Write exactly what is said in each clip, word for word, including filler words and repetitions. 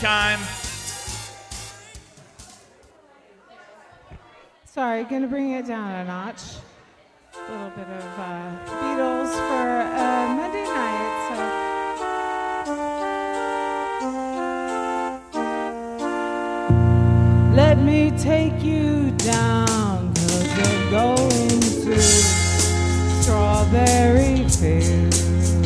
time. Sorry, gonna bring it down a notch. A little bit of uh, Beatles for uh, Monday night. So let me take you down, 'cause we're going to Strawberry Fields.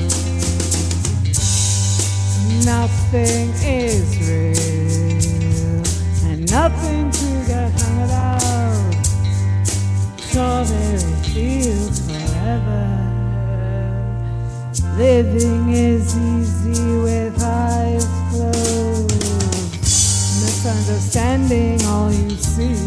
Nothing is real, and nothing to get hung about. Strawberry fields forever. Living is easy with eyes closed. Misunderstanding all you see.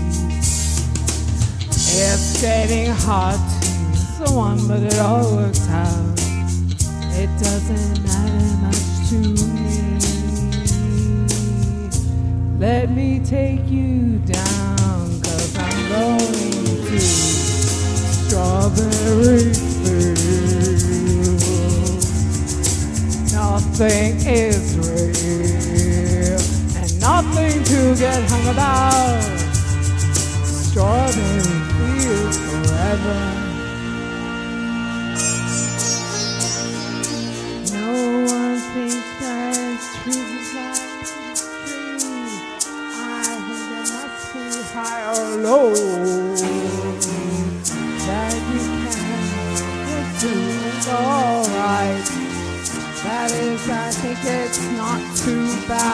It's getting hard to use the one, but it all works out. It doesn't matter much to me. Let me take you down, 'cause I'm going to Strawberry Fields. Nothing is real, and nothing to get hung about. Strawberry Fields forever. No one thinks that trees like trees. I think they must be high or low, that you can get to is alright. That is, I think it's not too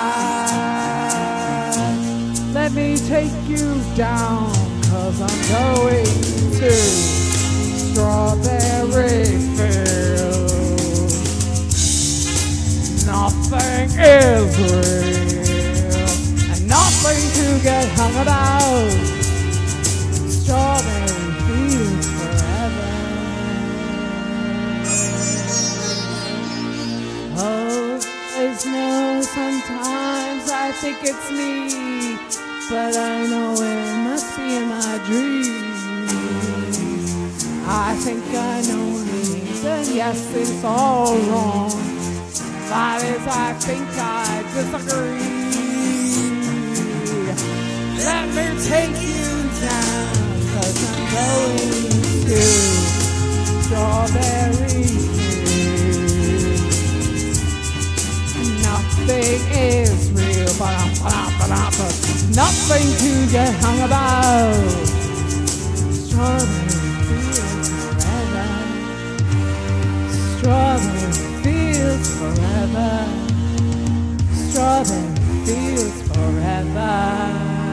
bad. Let me take you down, 'cause I'm going to Strawberry Fields. Nothing is real, and nothing to get hung about. Strawberry fields forever. Oh, there's no sometimes I think it's me, but I know it must be in my dreams. I think I know things, and yes, it's all wrong. That is, I think I disagree. Let me take you down, 'cause I'm going to Strawberry Fields. Nothing is real, but nothing to get hung about. Strawberry Fields forever. Strawberry Fields forever. Strawberry fields forever.